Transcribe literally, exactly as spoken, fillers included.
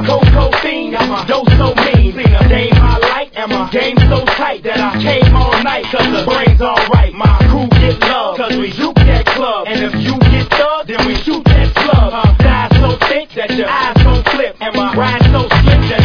cocoa fiend, I'm a dose so mean. Seen a game I like, and my game so tight that I came all night. Cause the brain's alright, my crew get love. Cause we juke that club, and if you get thug, then we shoot that slug. Uh, die so thick that your eyes gon' flip, and my ride so slick that